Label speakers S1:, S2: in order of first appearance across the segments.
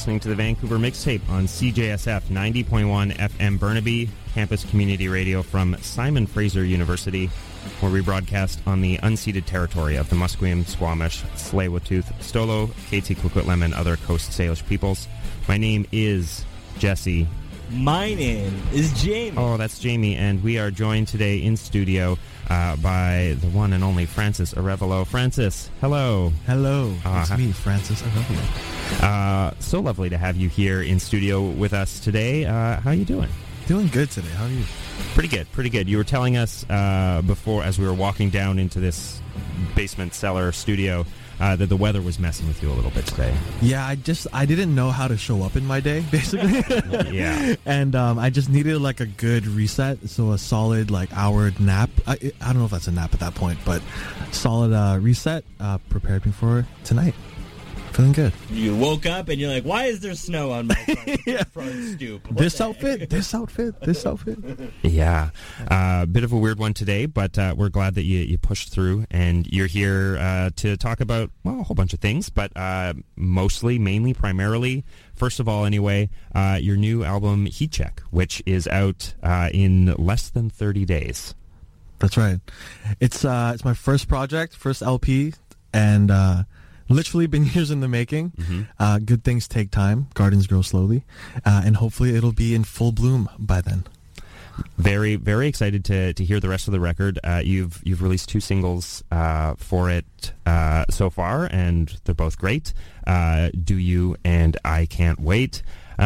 S1: listening to the Vancouver Mixtape on CJSF 90.1 FM Burnaby, campus community radio from Simon Fraser University, where we broadcast on the unceded territory of the Musqueam, Squamish, Tsleil-Waututh, Stolo, Métis, Coquitlam, and other Coast Salish peoples. My name is Jesse.
S2: My name is Jamie.
S1: Oh, that's Jamie, and we are joined today in studio by the one and only Francis Arevalo. Francis, hello.
S3: Hello. It's me, Francis Arevalo.
S1: So lovely to have you here in studio with us today. How are you doing?
S3: Doing good today. How are you?
S1: Pretty good, pretty good. You were telling us before, as we were walking down into this basement cellar studio, that the weather was messing with you a little bit today.
S3: Yeah, I didn't know how to show up in my day, basically.
S1: Yeah.
S3: And I just needed like a good reset, so a solid like hour nap. I don't know if that's a nap at that point, but solid reset prepared me for tonight. Feeling good.
S2: You woke up and you're like, why is there snow on my front stoop?
S3: This outfit.
S1: Yeah. Bit of a weird one today, but we're glad that you pushed through and you're here to talk about, well, a whole bunch of things, but mainly, primarily, first of all, anyway, your new album, Heat Check, which is out in less than 30 days.
S3: That's right. It's my first project, first LP, and literally been years in the making. Mm-hmm. Good things take time. Gardens grow slowly. And hopefully it'll be in full bloom by then.
S1: Very, very excited to hear the rest of the record. You've released 2 singles for it so far, and they're both great. Do You and I Can't Wait.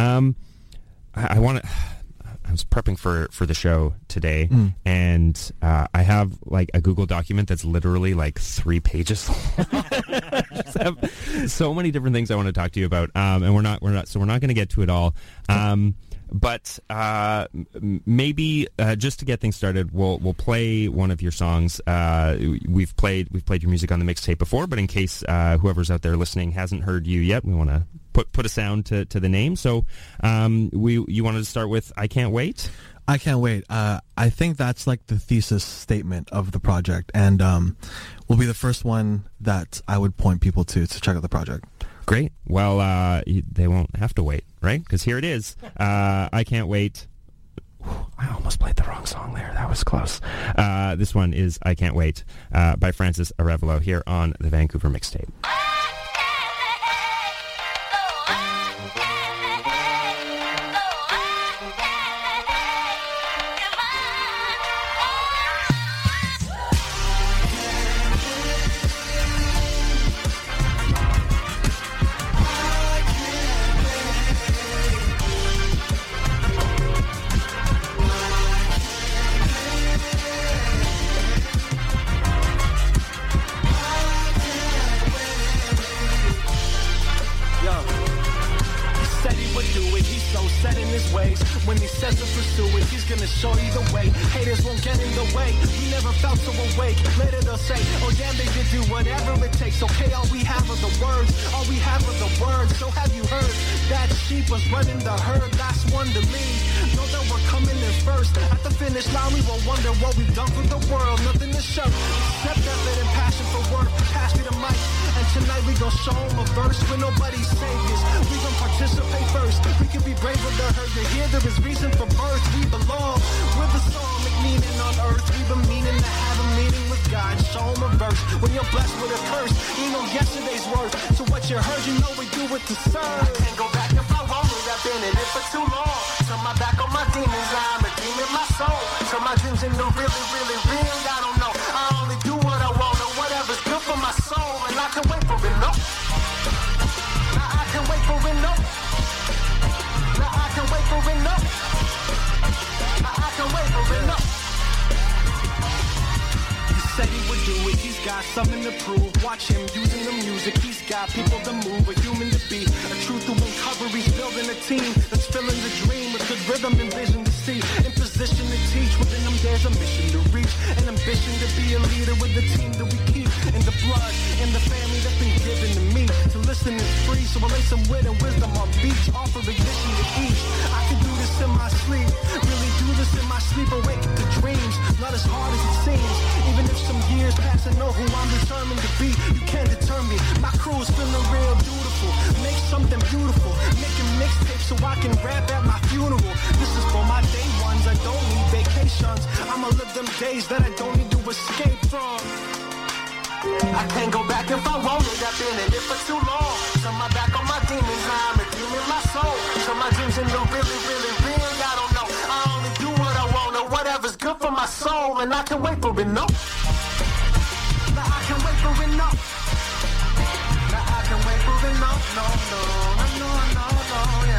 S1: I was prepping for the show today, and I have like a Google document that's literally like 3 pages long. I just have so many different things I want to talk to you about, and we're not going to get to it all. But maybe just to get things started, we'll play one of your songs. We've played your music on the mixtape before, but in case whoever's out there listening hasn't heard you yet, we want to put a sound to the name. So you wanted to start with I Can't Wait?
S3: I Can't Wait. I think that's like the thesis statement of the project, and will be the first one that I would point people to check out the project.
S1: Great. Well, they won't have to wait, right? Because here it is. I Can't Wait. I almost played the wrong song there. That was close. This one is I Can't Wait by Francis Arevalo here on the Vancouver Mixtape.
S4: When he says to pursue it, he's gonna show you the way. Haters won't get in the way. We never felt so awake. Later they'll say, oh damn, they did do whatever it takes. Okay, all we have are the words. All we have are the words. So have you heard? That sheep was running the herd. Last one to leave. Know that we're coming in first. At the finish line, we will wonder what we've done for the world. Nothing to show. Except effort and passion for work. Pass me the mic. And tonight we gon' show them a verse when nobody's saviors. We gon' participate first. We can be brave with the hurt. You're here, there is reason for birth. We belong with the song, make meaning on earth. We've been meaning to have a meeting with God. Show them a verse. When you're blessed with a curse, you know yesterday's worth. So what you heard, you know we do it to serve. I can't go back if I want it. I've been in it for too long. Turn my back on my demons. I'm redeeming my soul. Turn my dreams into really, really real. I don't know. I only do what I want or whatever's good for my soul. And I can wait for it, no. Now I can wait for it, no. Now I can wait for it, no. Now I can wait for it, no. He said he would do it. He's got something to prove. Watch him using the music. He's got people to move. A human to be. A truth to uncover. He's building a team that's filling the dream with good rhythm and vision to see. In position to teach. Within them there's a mission to reach. An ambition to be a leader with the team that we keep. In the blood, in the family that's been given to me. To listen is free, so I lay some wit and wisdom on beach. Offer ignition to each. I can do this in my sleep. Really do this in my sleep. Awake to dreams. Not as hard as it seems. Even some years past, I know who I'm determined to be. You can't deter me. My crew is feeling real, beautiful. beautiful. Make something beautiful. Making mixtapes so I can rap at my funeral. This is for my day ones. I don't need vacations. I'ma live them days that I don't need to escape from. I can't go back if I want it. I've been in it for too long. Turn my back on my demons. Now I'm redeeming my soul. Turn my dreams into really, really real. I don't know. I only do what I want or whatever's good for my soul. And I can wait for it, no. Now I can wait for it, no. Now I can wait for it, no, no, no, no, no, no, yeah.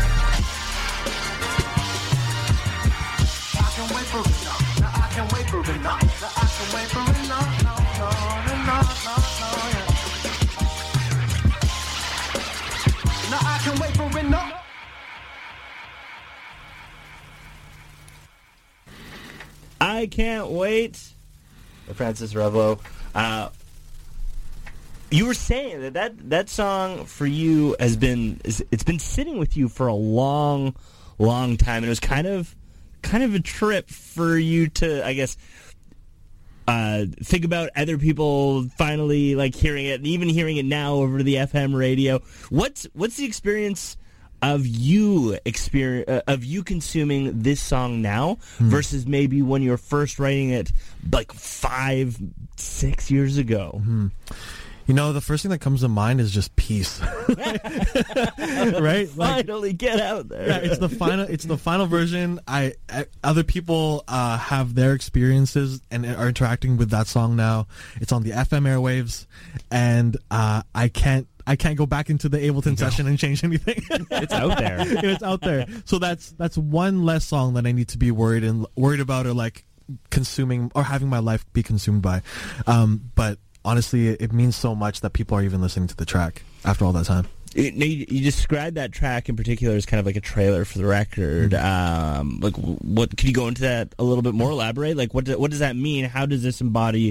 S4: I can wait for it, no. Now I can wait for it, no. Now I can wait for it, no, no, no, no, no, no, yeah. Now I can wait for it, no.
S2: I can't wait. Francis Revo. You were saying that song for you it's been sitting with you for a long time, and it was kind of a trip for you to, I guess, think about other people finally like hearing it, and even hearing it now over the FM radio. What's the experience of you consuming this song now versus maybe when you were first writing it like 5-6 years ago?
S3: You know, the first thing that comes to mind is just peace. Right?
S2: Finally get out there.
S3: Yeah, it's the final version. Other people have their experiences and are interacting with that song now. It's on the FM airwaves, and I can't go back into the Ableton session and change anything.
S1: It's out there.
S3: It's out there. So that's one less song that I need to be worried about or like consuming or having my life be consumed by. But honestly, it means so much that people are even listening to the track after all that time.
S2: You described that track in particular as kind of like a trailer for the record. Like, what could you go into that a little bit more? Elaborate. Like, what does that mean? How does this embody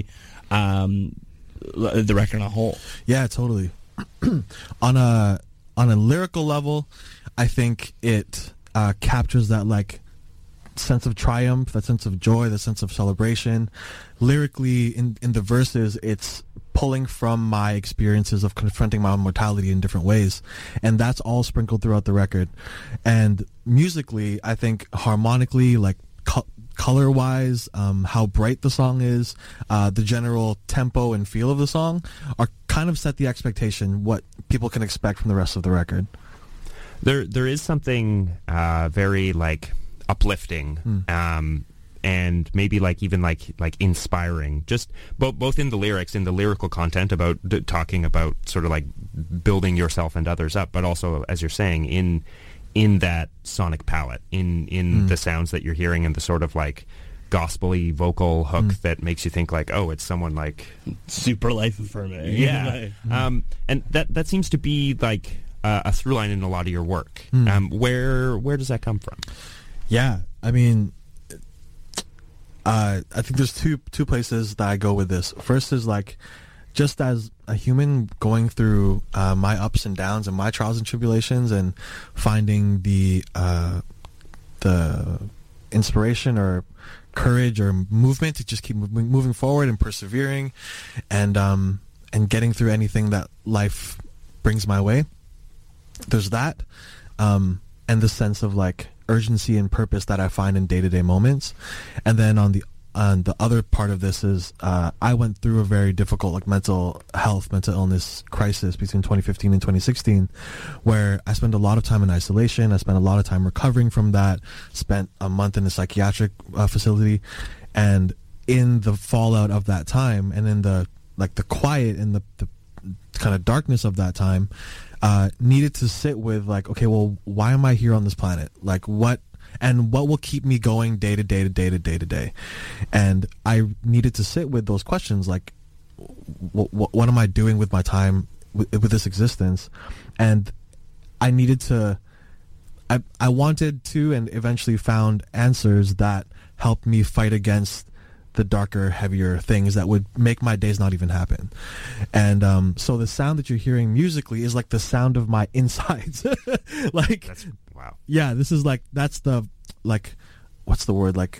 S2: the record on a whole?
S3: Yeah, totally. On a lyrical level, I think it captures that like sense of triumph, that sense of joy, that sense of celebration. Lyrically, in the verses, it's pulling from my experiences of confronting my own mortality in different ways, and that's all sprinkled throughout the record. And musically, I think harmonically, like color-wise, how bright the song is, the general tempo and feel of the song are kind of set the expectation what people can expect from the rest of the record.
S1: There is something very like uplifting, and maybe like even like inspiring, just both in the lyrics, in the lyrical content about talking about sort of like building yourself and others up, but also, as you're saying, in that sonic palette, in the sounds that you're hearing, and the sort of like gospel-y vocal hook that makes you think like, oh, it's someone like
S2: super life affirming.
S1: Yeah. And that seems to be like a through line in a lot of your work. Where does that come from?
S3: Yeah, I mean, I think there's two places that I go with this. First is like, just as a human going through my ups and downs and my trials and tribulations, and finding the inspiration or courage or movement to just keep moving forward and persevering, and getting through anything that life brings my way. There's that, and the sense of like urgency and purpose that I find in day-to-day moments. And then on the other part of this is I went through a very difficult like mental illness crisis between 2015 and 2016, where I spent a lot of time in isolation. I spent a lot of time recovering from that, spent a month in a psychiatric facility, and in the fallout of that time, and in the quiet and the kind of darkness of that time, needed to sit with like, okay, well, why am I here on this planet? Like, what will keep me going day to day to day to day to day? And I needed to sit with those questions, like, what am I doing with my time, with this existence? And I needed to, I wanted to, and eventually found answers that helped me fight against the darker, heavier things that would make my days not even happen. And so the sound that you're hearing musically is like the sound of my insides. Like,
S1: wow.
S3: Yeah, this is like, that's the, like, what's the word, like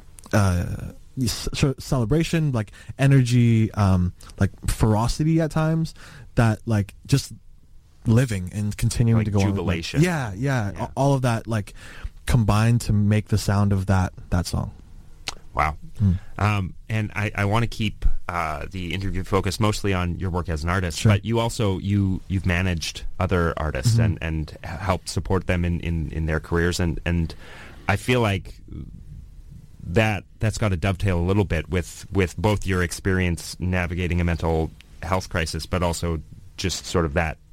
S3: celebration, like energy, like ferocity at times, that like just living and continuing
S1: Like
S3: to go
S1: jubilation.
S3: on. Yeah. All of that like combined to make the sound of that song.
S1: Wow. And I want to keep the interview focused mostly on your work as an artist,
S3: Sure.
S1: but you also you've managed other artists and helped support them in their careers, and I feel like that's got to dovetail a little bit with both your experience navigating a mental health crisis, but also just sort of that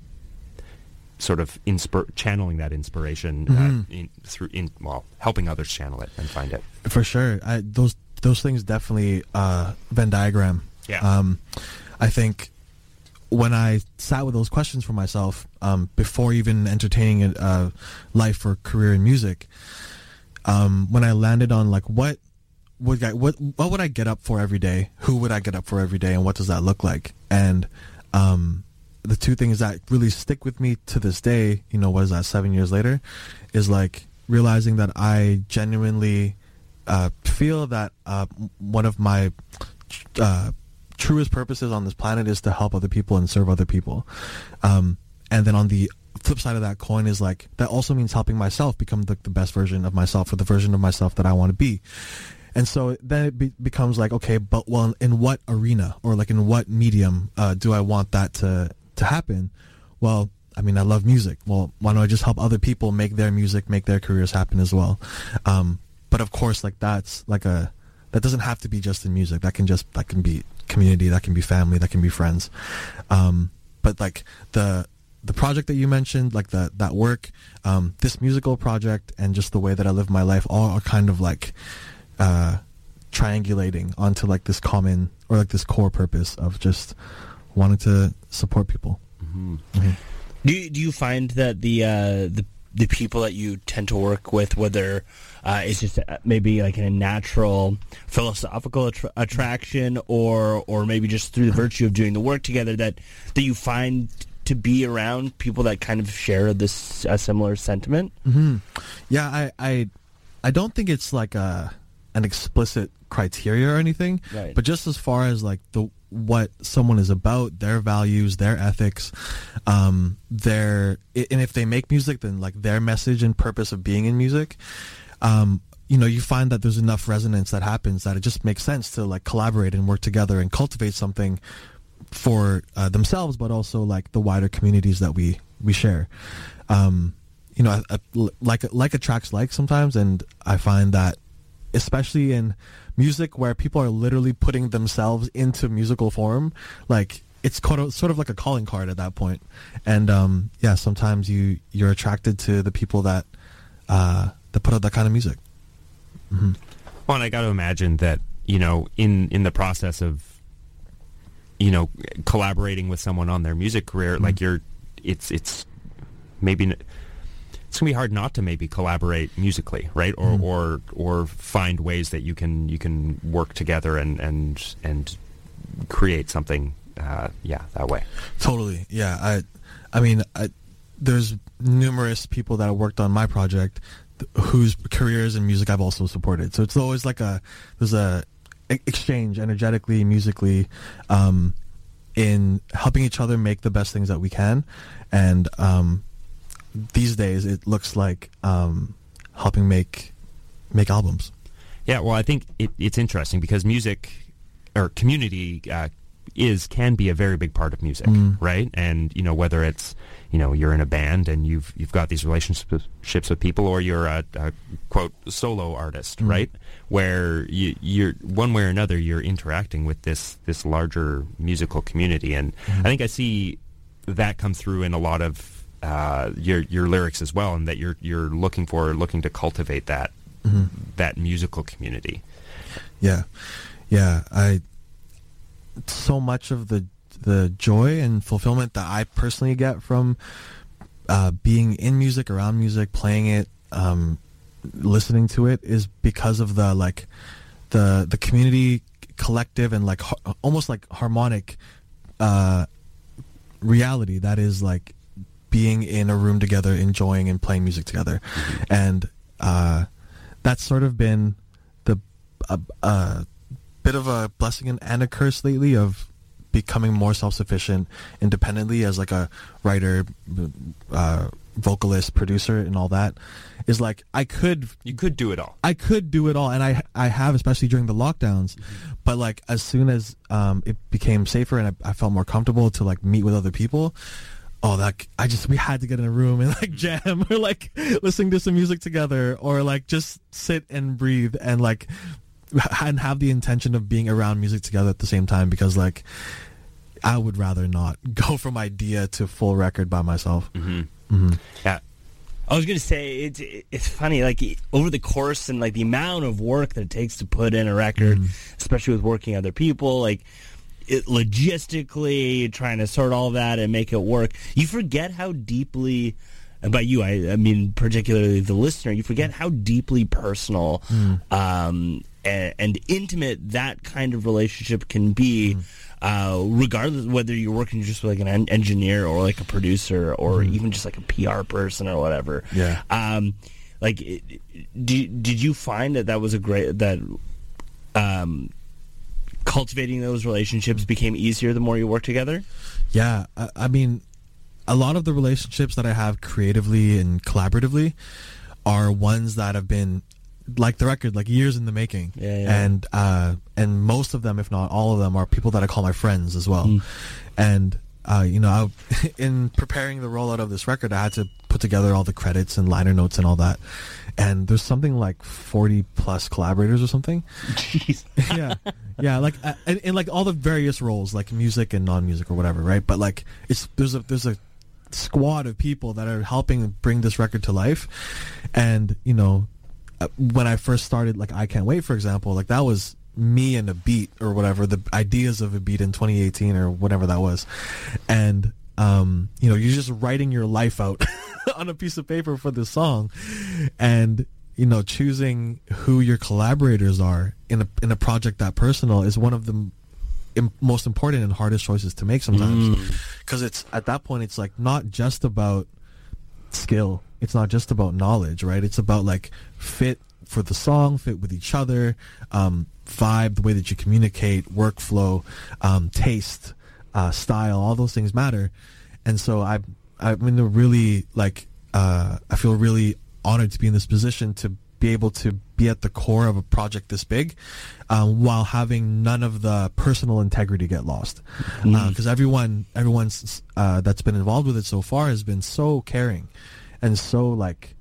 S1: sort of channeling that inspiration helping others channel it and find it.
S3: For sure. Those things definitely Venn diagram.
S1: Yeah.
S3: I think when I sat with those questions for myself before even entertaining a life or career in music, when I landed on like what would I get up for every day? Who would I get up for every day, and what does that look like? And the two things that really stick with me to this day, what is that, 7 years later, is like realizing that I genuinely feel that one of my truest purposes on this planet is to help other people and serve other people. And then on the flip side of that coin is like, that also means helping myself become the best version of myself, or the version of myself that I want to be. And so then it becomes like, okay, but well, in what arena or like in what medium do I want that to happen? Well, I mean, I love music. Well, why don't I just help other people make their music, make their careers happen as well? But of course, like that doesn't have to be just in music. That can be community, that can be family, that can be friends. But like the project that you mentioned, like that work, this musical project, and just the way that I live my life, all are kind of like triangulating onto like this common or like this core purpose of just wanting to support people.
S2: Mm-hmm. Mm-hmm. Do you find that the people that you tend to work with, whether it's just maybe like in a natural philosophical attraction, or maybe just through the virtue of doing the work together, that you find to be around people that kind of share this similar sentiment?
S3: Mm-hmm. Yeah, I don't think it's like an explicit criteria or anything,
S2: right.
S3: But just as far as like what someone is about, their values, their ethics, and if they make music, then like their message and purpose of being in music, you find that there's enough resonance that happens that it just makes sense to like collaborate and work together and cultivate something for themselves, but also like the wider communities that we share. Like attracts like sometimes, and I find that especially in music where people are literally putting themselves into musical form, like it's sort of like a calling card at that point. And sometimes you're attracted to the people that put out that kind of music. Mm-hmm.
S1: Well, and I got to imagine that in the process of collaborating with someone on their music career, like it's maybe it's gonna be hard not to maybe collaborate musically, right? Or find ways that you can work together and create something that way.
S3: Totally. Yeah. I mean there's numerous people that have worked on my project whose careers in music I've also supported. So it's always like there's a exchange energetically, musically, in helping each other make the best things that we can. And these days it looks like helping make albums.
S1: Yeah, well, I think it's interesting because music or community can be a very big part of music, right? And whether it's you're in a band and you've got these relationships with people, or you're a quote solo artist, right? Where you're one way or another you're interacting with this larger musical community, and I think I see that come through in a lot of your lyrics as well, and that you're looking to cultivate that that musical community.
S3: Yeah. So much of the joy and fulfillment that I personally get from being in music, around music, playing it, listening to it, is because of the community, collective, and like almost like harmonic reality that is like being in a room together, enjoying and playing music together. And that's sort of been a bit of a blessing and a curse lately, of becoming more self-sufficient independently as like a writer, vocalist, producer, and all that, is like
S1: you could do it all.
S3: I could do it all, and I have, especially during the lockdowns. But like as soon as it became safer and I felt more comfortable to like meet with other people, we had to get in a room and like jam or like listening to some music together or like just sit and breathe and like and have the intention of being around music together at the same time, because like I would rather not go from idea to full record by myself.
S1: Yeah.
S2: I was going to say, it's funny, like, over the course and, like, the amount of work that it takes to put in a record, especially with working other people, like, logistically trying to sort all that and make it work, you forget how deeply, and by you, I mean particularly the listener, you forget how deeply personal and intimate that kind of relationship can be, regardless of whether you're working just with like an engineer or like a producer or even just like a PR person or whatever.
S3: Yeah.
S2: Did you find that was a great, that cultivating those relationships became easier the more you work together?
S3: Yeah. I mean, a lot of the relationships that I have creatively and collaboratively are ones that have been, like the record, like years in the making. And most of them, if not all of them, are people that I call my friends as well. And in preparing the rollout of this record, I had to put together all the credits and liner notes and all that, and there's something like 40 plus collaborators or something.
S2: Jeez.
S3: yeah like in like all the various roles, like music and non-music or whatever, right? But like there's a squad of people that are helping bring this record to life. And when I first started, like I Can't Wait, for example, like that was me and a beat or whatever, the ideas of a beat in 2018 or whatever that was. And, you're just writing your life out on a piece of paper for this song. And, choosing who your collaborators are in a project that personal is one of the most important and hardest choices to make sometimes. Because it's, at that point, it's like not just about skill. It's not just about knowledge, right? It's about like fit for the song, fit with each other, vibe, the way that you communicate, workflow, taste, style, all those things matter. And so I'm in a really like, I feel really honored to be in this position to be able to be at the core of a project this big, while having none of the personal integrity get lost. Because everyone's that's been involved with it so far has been so caring and so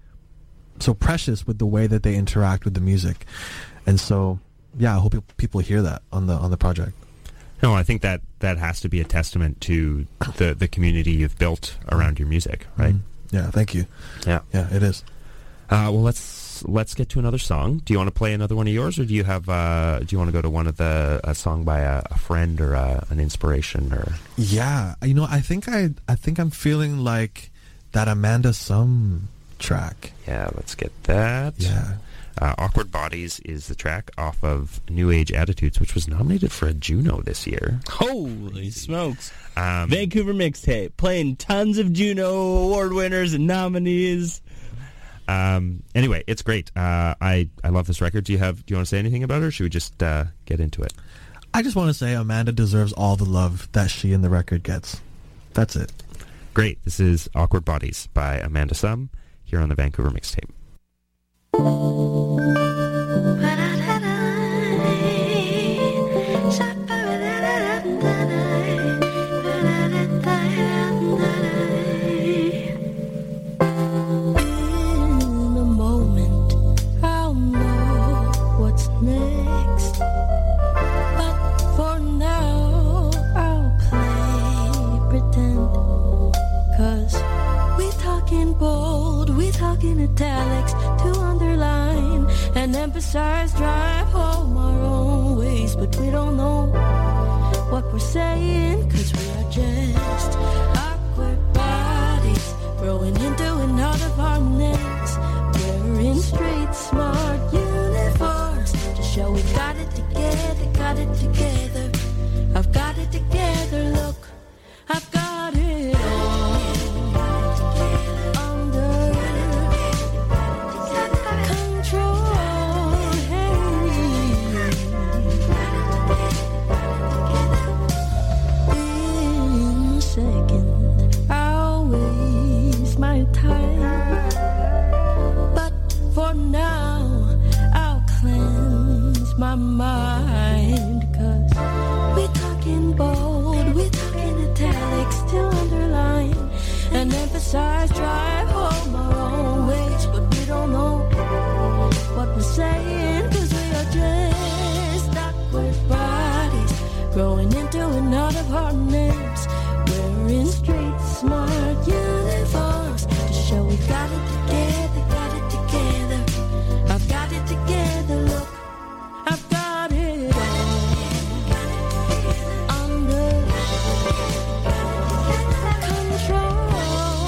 S3: precious with the way that they interact with the music. And so, yeah, I hope people hear that on the project.
S1: No, I think that has to be a testament to the community you've built around your music, right?
S3: Yeah, thank you.
S1: Yeah,
S3: it is.
S1: Well, let's get to another song. Do you want to play another one of yours, or do you want to go to one of a song by a friend or an inspiration? Or
S3: yeah, I think I'm feeling like that Amanda Sum track.
S1: Yeah, let's get that.
S3: Yeah.
S1: Awkward Bodies is the track off of New Age Attitudes, which was nominated for a Juno this year.
S2: Holy smokes. Vancouver Mixtape, playing tons of Juno Award winners and nominees.
S1: Anyway, it's great. I love this record. Do you want to say anything about it, or should we just get into it?
S3: I just want to say Amanda deserves all the love that she and the record gets. That's it.
S1: Great. This is Awkward Bodies by Amanda Sum here on the Vancouver Mixtape.
S5: Italics to underline and emphasize, drive home our own ways, but we don't know what we're saying, cause we are just awkward bodies growing into and out of our necks, wearing straight smart uniforms to show we got it together, I've got it together, look, I've got it all. my mind, 'cause we're talking bold, we're talking italics, still underline and emphasize, drive home our own ways, but we don't know what we're saying, 'cause we are just awkward bodies growing into and out of our names, wearing straight smart uniforms to show we got it together, got it together. I've got it together, look, I've got it all under control.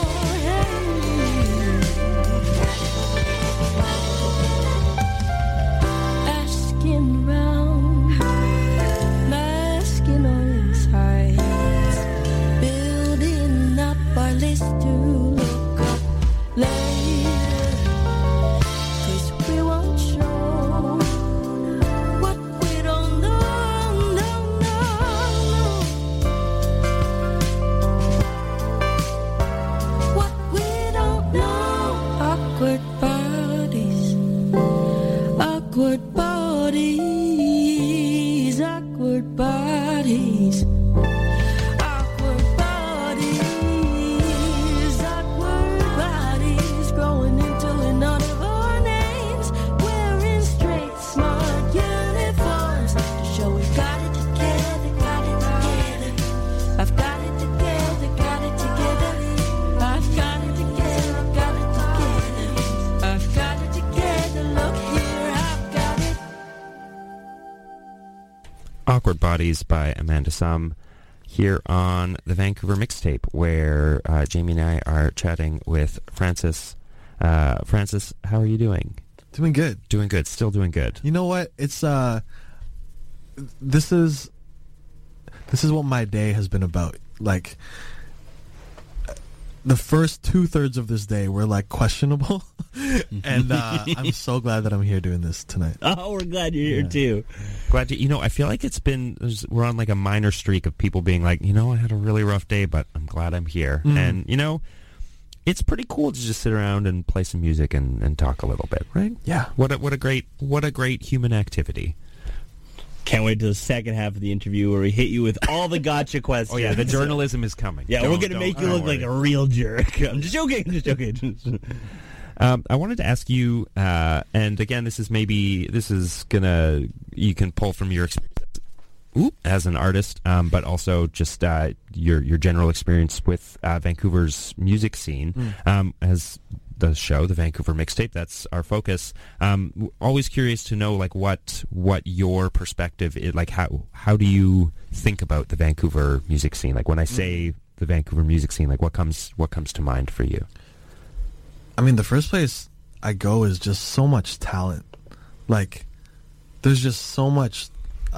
S5: Asking round, masking all insides, building up our list to look up later, 'cause we won't show what we don't know, no, no, no. What we don't know. Awkward bodies, awkward bodies, awkward bodies. Awkward bodies, awkward bodies, growing into and out of our names, wearing straight smart uniforms to show we got it together, got it together. I've got it together, got it together. I've got it together, got it together. I've got it together, look here, I've got it.
S1: Awkward Bodies by Amanda Sum here on the Vancouver Mixtape, where Jamie and I are chatting with Francis. Francis, how are you doing?
S3: Doing good.
S1: Doing good. Still doing good.
S3: You know what? It's this is what my day has been about. Like, the first 2/3 of this day were like questionable, and I'm so glad that I'm here doing this tonight.
S2: Oh, we're glad you're here too.
S1: Glad to, I feel like we're on like a minor streak of people being like, I had a really rough day, but I'm glad I'm here. And, it's pretty cool to just sit around and play some music and talk a little bit, right?
S3: Yeah.
S1: What a great human activity.
S2: Can't wait till the second half of the interview where we hit you with all the gotcha questions.
S1: Oh yeah, the journalism is coming.
S2: Yeah, we're going to make you look like a real jerk. I'm just joking.
S1: I wanted to ask you, and again, you can pull from your experience as an artist, but also just your general experience with Vancouver's music scene. As the show, the Vancouver Mixtape, that's our focus. Always curious to know, like, what your perspective is. Like, how do you think about the Vancouver music scene? Like, when I say the Vancouver music scene, like, what comes to mind for you?
S3: I mean, the first place I go is just so much talent. Like, there's just so much.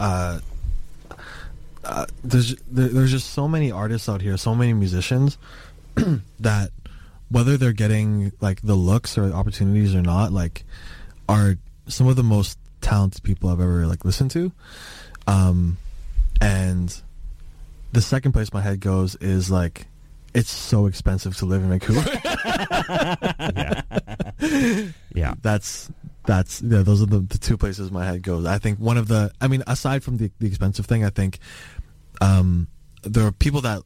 S3: There's just so many artists out here, so many musicians that, whether they're getting like the looks or the opportunities or not, like, are some of the most talented people I've ever like listened to. And the second place my head goes is like, it's so expensive to live in Vancouver.
S1: Yeah.
S3: Those are the two places my head goes. I think aside from the expensive thing, I think there are people that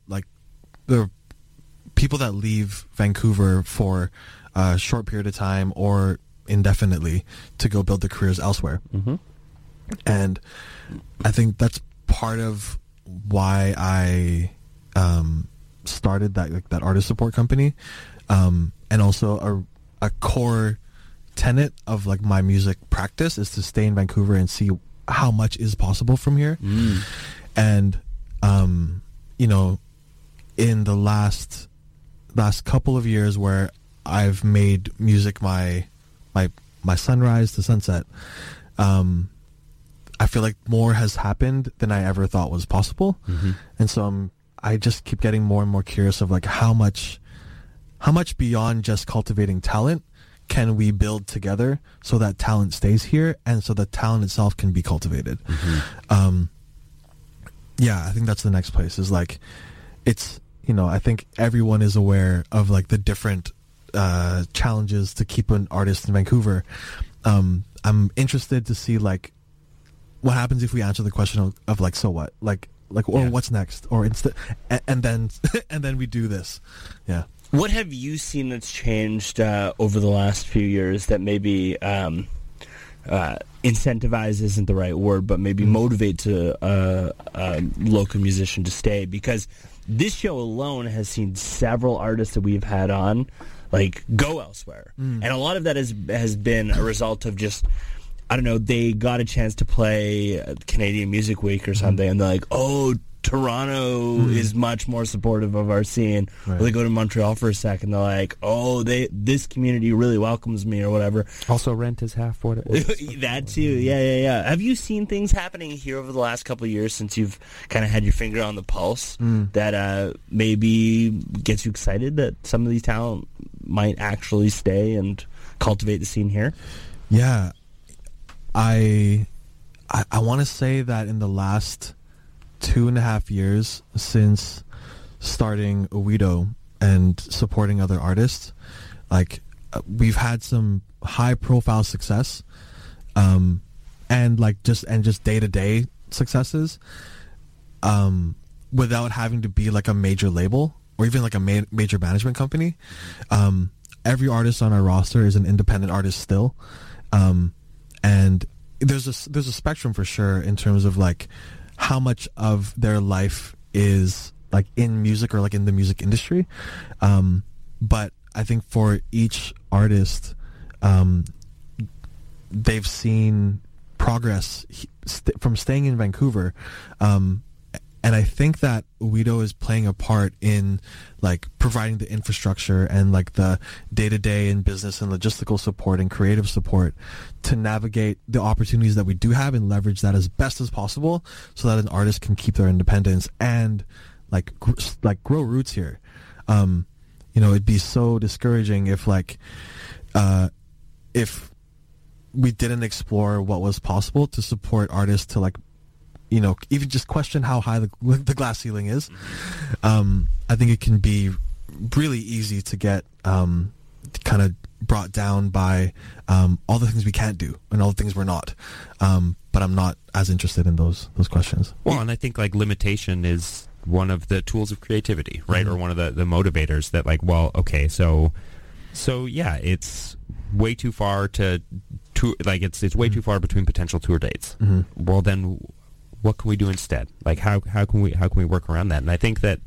S3: leave Vancouver for a short period of time or indefinitely to go build their careers elsewhere.
S1: Mm-hmm.
S3: And I think that's part of why I started that artist support company, and also a core tenet of like my music practice is to stay in Vancouver and see how much is possible from here. And in the last couple of years where I've made music my sunrise to sunset, I feel like more has happened than I ever thought was possible. And so I just keep getting more and more curious of like how much beyond just cultivating talent can we build together so that talent stays here and so that talent itself can be cultivated. I think that's the next place is like, it's, I think everyone is aware of like the different challenges to keep an artist in Vancouver. I'm interested to see like what happens if we answer the question of like, so what, like or what's next, or and then we do this. Yeah.
S2: What have you seen that's changed over the last few years that maybe incentivize isn't the right word, but maybe motivate a local musician to stay? Because this show alone has seen several artists that we've had on like go elsewhere, and a lot of that has been a result of just, I don't know, they got a chance to play Canadian Music Week or something, and they're like, oh, Toronto is much more supportive of our scene. Right. Or they go to Montreal for a sec, and they're like, oh, this community really welcomes me, or whatever.
S1: Also, rent is half what it is.
S2: That too, yeah. Have you seen things happening here over the last couple of years since you've kind of had your finger on the pulse that maybe gets you excited that some of these talent might actually stay and cultivate the scene here?
S3: Yeah. I want to say that in the last 2.5 years since starting Owedo and supporting other artists, like we've had some high profile success, and just day-to-day successes, without having to be like a major label or even like a major management company. Every artist on our roster is an independent artist still, and there's a spectrum for sure in terms of like how much of their life is like in music or like in the music industry. But I think for each artist, they've seen progress from staying in Vancouver. And I think that Owedo is playing a part in like providing the infrastructure and like the day-to-day and business and logistical support and creative support to navigate the opportunities that we do have and leverage that as best as possible so that an artist can keep their independence and like grow roots here. It'd be so discouraging if if we didn't explore what was possible to support artists to like, even just question how high the glass ceiling is. I think it can be really easy to get kind of brought down by all the things we can't do and all the things we're not. But I'm not as interested in those questions.
S1: Well, and I think like limitation is one of the tools of creativity, right? Or one of the motivators that like, well, okay, so yeah, it's way too far to like it's way too far between potential tour dates. Well, then what can we do instead? Like how can we work around that? And I think that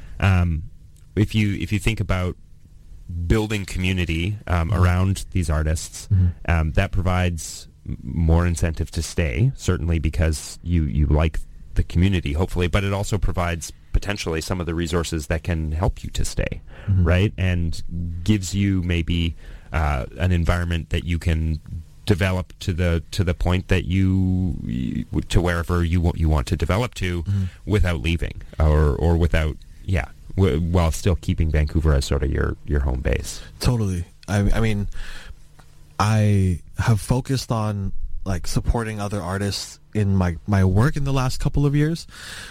S1: if you think about building community around these artists, that provides more incentive to stay, certainly because you like the community, hopefully, but it also provides potentially some of the resources that can help you to stay, right? And gives you maybe an environment that you can develop to the point that you to wherever you want to develop to without leaving or without while still keeping Vancouver as sort of your home base.
S3: Totally. I mean, I have focused on like supporting other artists in my work in the last couple of years,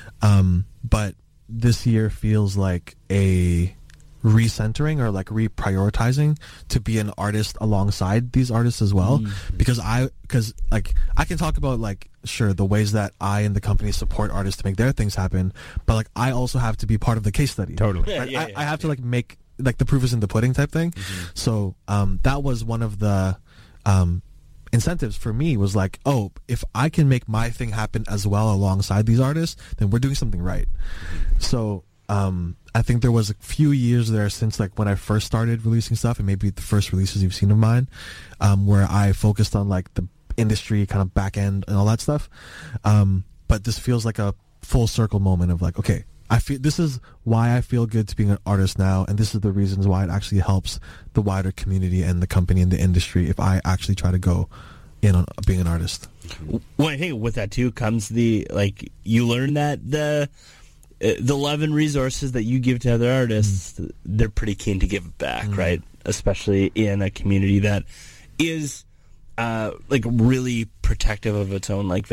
S3: but this year feels like a recentering or like reprioritizing to be an artist alongside these artists as well, because I can talk about like sure the ways that I and the company support artists to make their things happen, but like I also have to be part of the case study.
S1: Totally.
S3: I have to like make like the proof is in the pudding type thing. So that was one of the incentives for me, was like, oh, if I can make my thing happen as well alongside these artists, then we're doing something right. So I think there was a few years there since like when I first started releasing stuff, and maybe the first releases you've seen of mine, where I focused on like the industry kind of back end and all that stuff. But this feels like a full circle moment of like, okay, I feel this is why I feel good to being an artist now, and this is the reasons why it actually helps the wider community and the company and the industry if I actually try to go in on being an artist.
S2: Well, I think with that too comes the like you learn that the love and resources that you give to other artists, they're pretty keen to give it back, right? Especially in a community that is like really protective of its own like